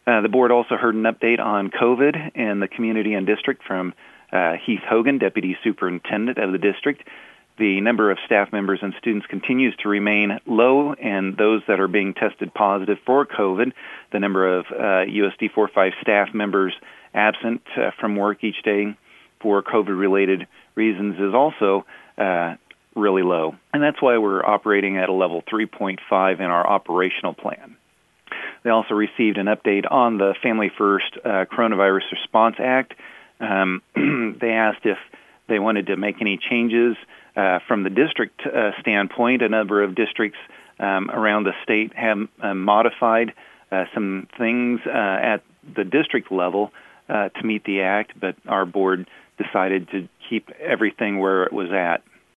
The board also heard an update on COVID in the community and district from Heath Hogan, Deputy Superintendent of the district. The number of staff members and students continues to remain low, and those that are being tested positive for COVID, the number of USD 4-5 staff members absent from work each day for COVID-related reasons is also really low. And that's why we're operating at a level 3.5 in our operational plan. They also received an update on the Family First Coronavirus Response Act. They asked if they wanted to make any changes from the district standpoint. A number of districts around the state have modified some things at the district level to meet the act, but our board decided to keep everything where it was at.